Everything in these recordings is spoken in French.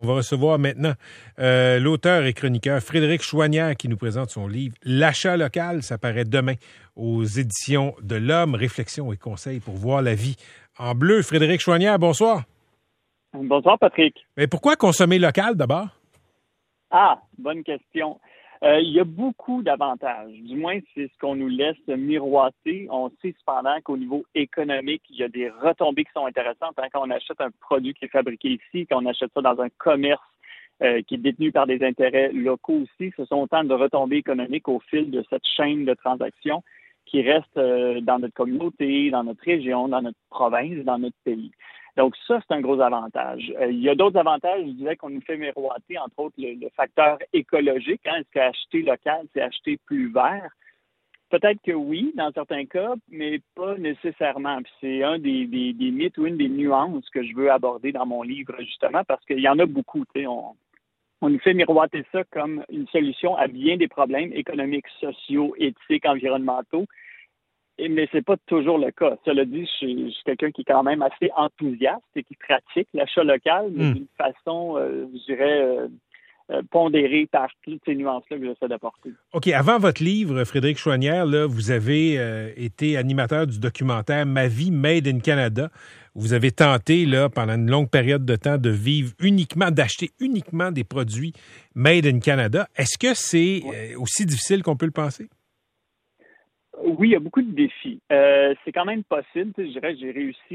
On va recevoir maintenant l'auteur et chroniqueur Frédéric Chouanière qui nous présente son livre « L'achat local ». Ça paraît demain aux éditions de l'Homme. Réflexions et conseils pour voir la vie en bleu. Frédéric Chouanière, bonsoir. Bonsoir, Patrick. Mais pourquoi consommer local d'abord? Bonne question. Il y a beaucoup d'avantages. Du moins, c'est ce qu'on nous laisse miroiter. On sait cependant qu'au niveau économique, il y a des retombées qui sont intéressantes. Quand on achète un produit qui est fabriqué ici, quand on achète ça dans un commerce qui est détenu par des intérêts locaux aussi, ce sont autant de retombées économiques au fil de cette chaîne de transactions qui reste dans notre communauté, dans notre région, dans notre province, dans notre pays. Donc ça, c'est un gros avantage. Il y a d'autres avantages, je dirais, qu'on nous fait miroiter, entre autres le facteur écologique. Est-ce qu'acheter local, c'est acheter plus vert? Peut-être que oui, dans certains cas, mais pas nécessairement. Puis c'est un des mythes ou une des nuances que je veux aborder dans mon livre, justement, parce qu'il y en a beaucoup. On nous fait miroiter ça comme une solution à bien des problèmes économiques, sociaux, éthiques, environnementaux. Mais c'est pas toujours le cas. Cela dit, je suis quelqu'un qui est quand même assez enthousiaste et qui pratique l'achat local, mais d'une façon, je dirais, pondérée par toutes ces nuances-là que j'essaie d'apporter. OK. Avant votre livre, Frédéric Chouanière, là, vous avez été animateur du documentaire « Ma vie Made in Canada ». Vous avez tenté, là, pendant une longue période de temps, d'acheter uniquement des produits Made in Canada. Est-ce que c'est aussi difficile qu'on peut le penser? Oui, il y a beaucoup de défis. C'est quand même possible. Je dirais que j'ai réussi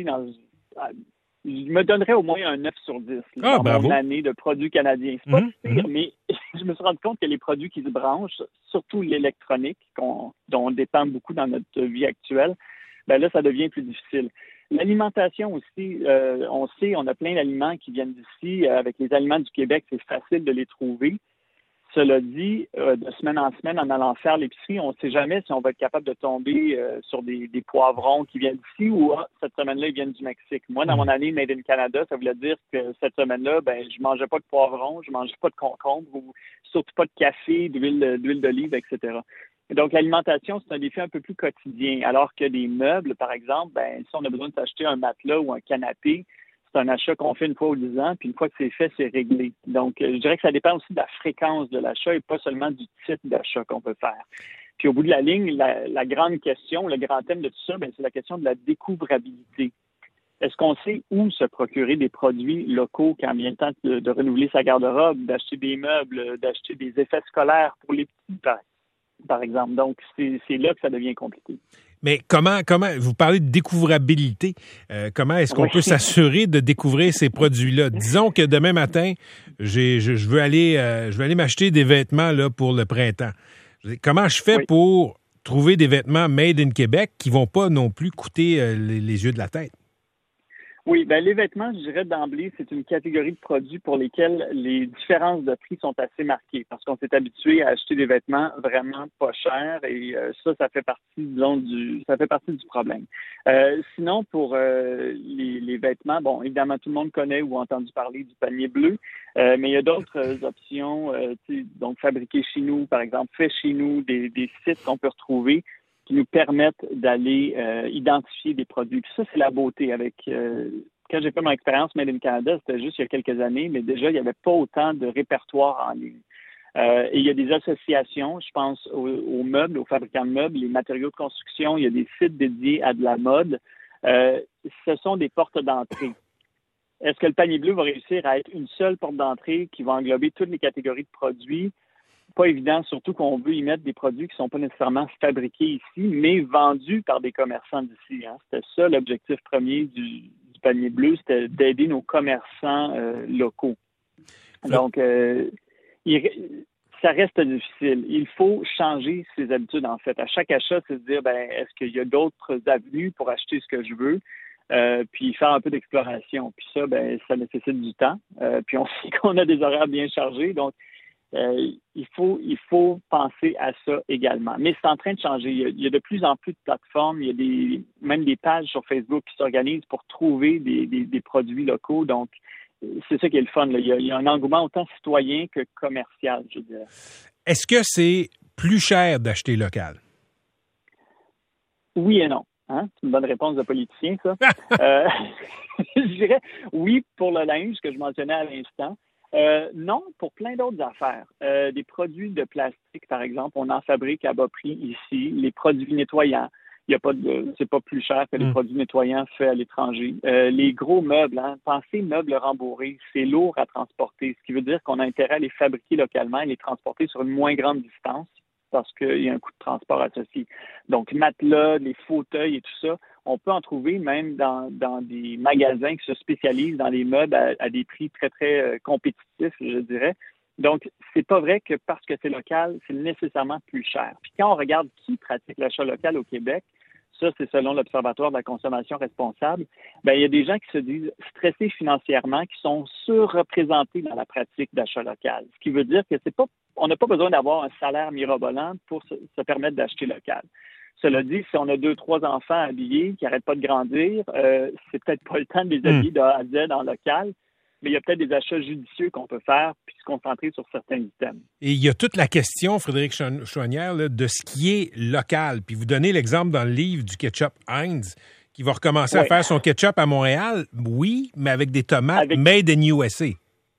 je me donnerais au moins un 9 sur 10 dans mon année de produits canadiens. C'est pas pire, mais je me suis rendu compte que les produits qui se branchent, surtout l'électronique, dont on dépend beaucoup dans notre vie actuelle, ben là, ça devient plus difficile. L'alimentation aussi, on sait, on a plein d'aliments qui viennent d'ici. Avec les aliments du Québec, c'est facile de les trouver. Cela dit, de semaine en semaine, en allant faire l'épicerie, on ne sait jamais si on va être capable de tomber sur des poivrons qui viennent d'ici ou cette semaine-là, ils viennent du Mexique. Moi, dans mon année Made in Canada, ça voulait dire que cette semaine-là, je mangeais pas de poivrons, je mangeais pas de concombres ou surtout pas de café, d'huile d'olive, etc. Et donc, l'alimentation, c'est un défi un peu plus quotidien. Alors que des meubles, par exemple, si on a besoin de s'acheter un matelas ou un canapé, c'est un achat qu'on fait une fois ou 10 ans, puis une fois que c'est fait, c'est réglé. Donc, je dirais que ça dépend aussi de la fréquence de l'achat et pas seulement du type d'achat qu'on peut faire. Puis au bout de la ligne, la grande question, le grand thème de tout ça, c'est la question de la découvrabilité. Est-ce qu'on sait où se procurer des produits locaux quand vient le temps de renouveler sa garde-robe, d'acheter des meubles, d'acheter des effets scolaires pour les petits, par exemple? Donc, c'est là que ça devient compliqué. Mais comment vous parlez de découvrabilité, comment est-ce qu'on peut s'assurer de découvrir ces produits-là? Disons que demain matin, je veux aller m'acheter des vêtements là, pour le printemps. Comment je fais pour trouver des vêtements made in Québec qui vont pas non plus coûter les yeux de la tête? Oui, les vêtements, je dirais d'emblée, c'est une catégorie de produits pour lesquels les différences de prix sont assez marquées parce qu'on s'est habitué à acheter des vêtements vraiment pas chers et ça fait partie, du problème. Sinon, pour les vêtements, évidemment, tout le monde connaît ou a entendu parler du panier bleu, mais il y a d'autres options, donc fabriqués chez nous, par exemple, fait chez nous, des sites qu'on peut retrouver qui nous permettent d'aller identifier des produits. Puis ça, c'est la beauté avec... quand j'ai fait mon expérience Made in Canada, c'était juste il y a quelques années, mais déjà, il n'y avait pas autant de répertoire en ligne. Et il y a des associations, je pense aux meubles, aux fabricants de meubles, les matériaux de construction, il y a des sites dédiés à de la mode. Ce sont des portes d'entrée. Est-ce que le panier bleu va réussir à être une seule porte d'entrée qui va englober toutes les catégories de produits? Pas évident, surtout qu'on veut y mettre des produits qui ne sont pas nécessairement fabriqués ici, mais vendus par des commerçants d'ici. C'était ça l'objectif premier du panier bleu, c'était d'aider nos commerçants locaux. Donc, ça reste difficile. Il faut changer ses habitudes, en fait. À chaque achat, c'est de dire, est-ce qu'il y a d'autres avenues pour acheter ce que je veux? Puis faire un peu d'exploration. Puis ça, ça nécessite du temps. Puis on sait qu'on a des horaires bien chargés, donc il faut penser à ça également. Mais c'est en train de changer. Il y a de plus en plus de plateformes. Il y a même des pages sur Facebook qui s'organisent pour trouver des produits locaux. Donc, c'est ça qui est le fun. Là. Il y a un engouement autant citoyen que commercial, je dirais. Est-ce que c'est plus cher d'acheter local? Oui et non. C'est une bonne réponse de politicien, ça. Je dirais oui pour le linge que je mentionnais à l'instant. Non, pour plein d'autres affaires. Des produits de plastique, par exemple, on en fabrique à bas prix ici. Les produits nettoyants, c'est pas plus cher que les produits nettoyants faits à l'étranger. Les gros meubles, pensez meubles rembourrés, c'est lourd à transporter, ce qui veut dire qu'on a intérêt à les fabriquer localement et les transporter sur une moins grande distance parce qu'il y a un coût de transport associé. Donc, matelas, les fauteuils et tout ça, on peut en trouver même dans des magasins qui se spécialisent dans les meubles à des prix très, très compétitifs, je dirais. Donc, c'est pas vrai que parce que c'est local, c'est nécessairement plus cher. Puis quand on regarde qui pratique l'achat local au Québec, ça, c'est selon l'Observatoire de la consommation responsable, il y a des gens qui se disent stressés financièrement, qui sont surreprésentés dans la pratique d'achat local. Ce qui veut dire que on n'a pas besoin d'avoir un salaire mirobolant pour se permettre d'acheter local. Cela dit, si on a 2-3 enfants habillés qui n'arrêtent pas de grandir, c'est peut-être pas le temps de les habiller de A à Z en local, mais il y a peut-être des achats judicieux qu'on peut faire puis se concentrer sur certains items. Et il y a toute la question, Frédéric Chouanière, de ce qui est local. Puis vous donnez l'exemple dans le livre du ketchup Heinz, qui va recommencer à faire son ketchup à Montréal, oui, mais avec des tomates made in USA.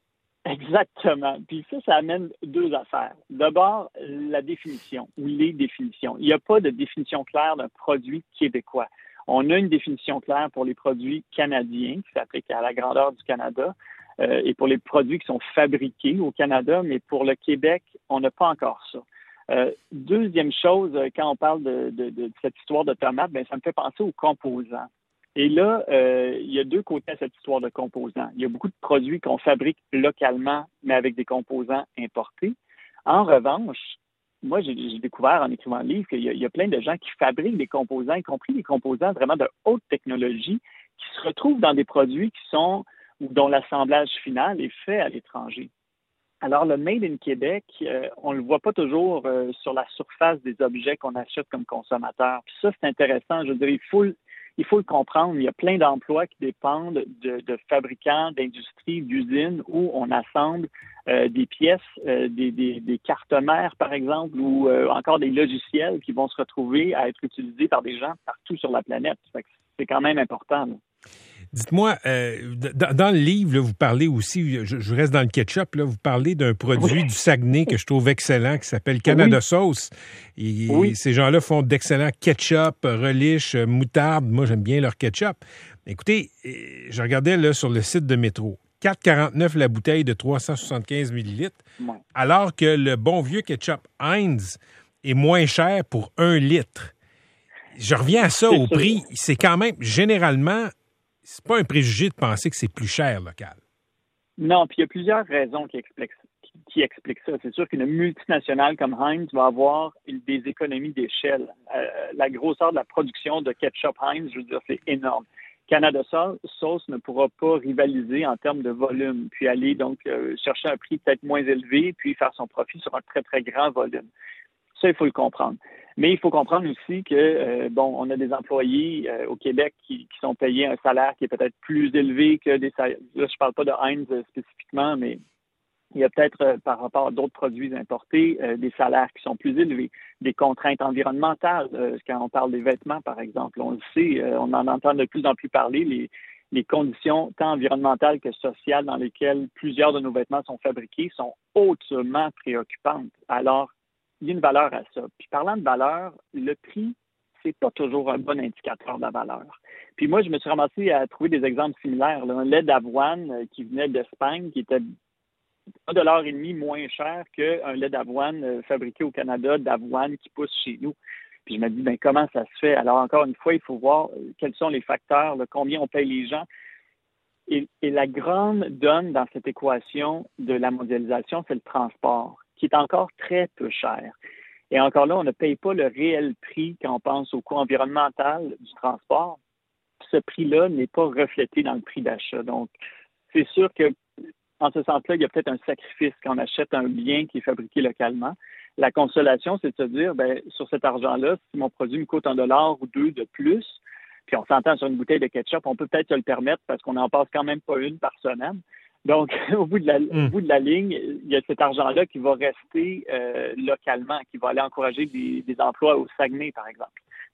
Exactement. Puis ça amène deux affaires. D'abord, la définition ou les définitions. Il n'y a pas de définition claire d'un produit québécois. On a une définition claire pour les produits canadiens qui s'applique à la grandeur du Canada et pour les produits qui sont fabriqués au Canada, mais pour le Québec, on n'a pas encore ça. Deuxième chose, quand on parle de cette histoire de tomates, ça me fait penser aux composants. Et là, il y a deux côtés à cette histoire de composants. Il y a beaucoup de produits qu'on fabrique localement, mais avec des composants importés. En revanche, moi, j'ai découvert en écrivant le livre qu'il y a plein de gens qui fabriquent des composants, y compris des composants vraiment de haute technologie, qui se retrouvent dans des produits dont l'assemblage final est fait à l'étranger. Alors, le Made in Québec, on ne le voit pas toujours sur la surface des objets qu'on achète comme consommateur. Puis ça, c'est intéressant. Je veux dire, il faut le comprendre. Il y a plein d'emplois qui dépendent de fabricants, d'industries, d'usines où on assemble des pièces, des cartes mères, par exemple, ou encore des logiciels qui vont se retrouver à être utilisés par des gens partout sur la planète. Fait que c'est quand même important. Là. Dites-moi, dans le livre, là, vous parlez aussi, je reste dans le ketchup, là, vous parlez d'un produit du Saguenay que je trouve excellent, qui s'appelle Canada Sauce. Et ces gens-là font d'excellents ketchup, relish, moutarde. Moi, j'aime bien leur ketchup. Écoutez, je regardais là, sur le site de Métro. 4,49 la bouteille de 375 millilitres, alors que le bon vieux ketchup Heinz est moins cher pour 1 litre. Je reviens à ça au prix. C'est quand même, généralement, c'est pas un préjugé de penser que c'est plus cher local. Non, puis il y a plusieurs raisons qui expliquent ça. C'est sûr qu'une multinationale comme Heinz va avoir des économies d'échelle. La grosseur de la production de ketchup Heinz, je veux dire, c'est énorme. Canada Sauce ne pourra pas rivaliser en termes de volume, puis aller donc chercher un prix peut-être moins élevé, puis faire son profit sur un très, très grand volume. Ça, il faut le comprendre. Mais il faut comprendre aussi que, on a des employés au Québec qui sont payés un salaire qui est peut-être plus élevé que des salaires. Là, je parle pas de Heinz spécifiquement, mais il y a peut-être, par rapport à d'autres produits importés, des salaires qui sont plus élevés, des contraintes environnementales. Quand on parle des vêtements, par exemple, on le sait, on en entend de plus en plus parler, les conditions tant environnementales que sociales dans lesquelles plusieurs de nos vêtements sont fabriqués sont hautement préoccupantes. Alors, il y a une valeur à ça. Puis parlant de valeur, le prix, c'est pas toujours un bon indicateur de la valeur. Puis moi, je me suis ramassé à trouver des exemples similaires. Là. Un lait d'avoine qui venait d'Espagne, qui était $1,50 moins cher qu'un lait d'avoine fabriqué au Canada, d'avoine qui pousse chez nous. Puis je me dis, comment ça se fait? Alors, encore une fois, il faut voir quels sont les facteurs, là, combien on paye les gens. Et la grande donne dans cette équation de la mondialisation, c'est le transport, qui est encore très peu cher. Et encore là, on ne paye pas le réel prix quand on pense au coût environnemental du transport. Ce prix-là n'est pas reflété dans le prix d'achat. Donc, c'est sûr que en ce sens-là, il y a peut-être un sacrifice quand on achète un bien qui est fabriqué localement. La consolation, c'est de se dire, sur cet argent-là, si mon produit me coûte $1 ou 2 de plus, puis on s'entend sur une bouteille de ketchup, on peut peut-être se le permettre parce qu'on n'en passe quand même pas une par semaine. Donc, au bout de la ligne, il y a cet argent-là qui va rester localement, qui va aller encourager des emplois au Saguenay, par exemple.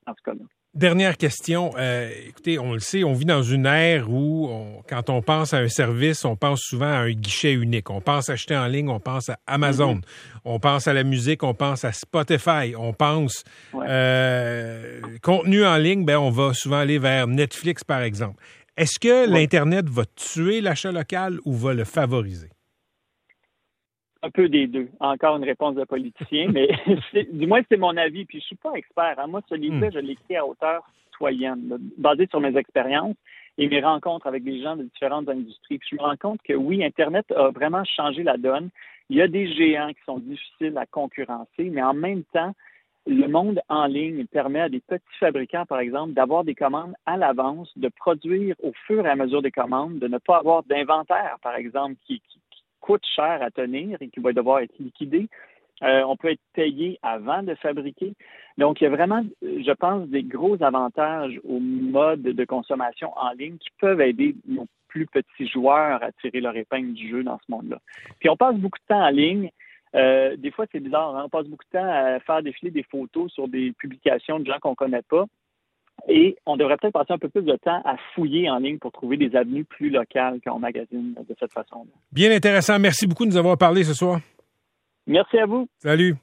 dans ce cas-là. Dernière question. Écoutez, on le sait, on vit dans une ère où, quand on pense à un service, on pense souvent à un guichet unique. On pense acheter en ligne, on pense à Amazon. On pense à la musique, on pense à Spotify. On pense contenu en ligne, on va souvent aller vers Netflix, par exemple. Est-ce que l'Internet va tuer l'achat local ou va le favoriser? Un peu des deux. Encore une réponse de politicien, mais du moins, c'est mon avis. Puis, je suis pas expert. Moi, ce livre-là, je l'ai écrit à hauteur citoyenne, basé sur mes expériences et mes rencontres avec des gens de différentes industries. Puis, je me rends compte que oui, Internet a vraiment changé la donne. Il y a des géants qui sont difficiles à concurrencer, mais en même temps, le monde en ligne permet à des petits fabricants, par exemple, d'avoir des commandes à l'avance, de produire au fur et à mesure des commandes, de ne pas avoir d'inventaire, par exemple, qui coûte cher à tenir et qui va devoir être liquidé. On peut être payé avant de fabriquer. Donc, il y a vraiment, je pense, des gros avantages au mode de consommation en ligne qui peuvent aider nos plus petits joueurs à tirer leur épingle du jeu dans ce monde-là. Puis, on passe beaucoup de temps en ligne. Des fois, c'est bizarre. On passe beaucoup de temps à faire défiler des photos sur des publications de gens qu'on ne connaît pas. Et on devrait peut-être passer un peu plus de temps à fouiller en ligne pour trouver des avenues plus locales quand on magasine de cette façon-là. Bien intéressant. Merci beaucoup de nous avoir parlé ce soir. Merci à vous. Salut.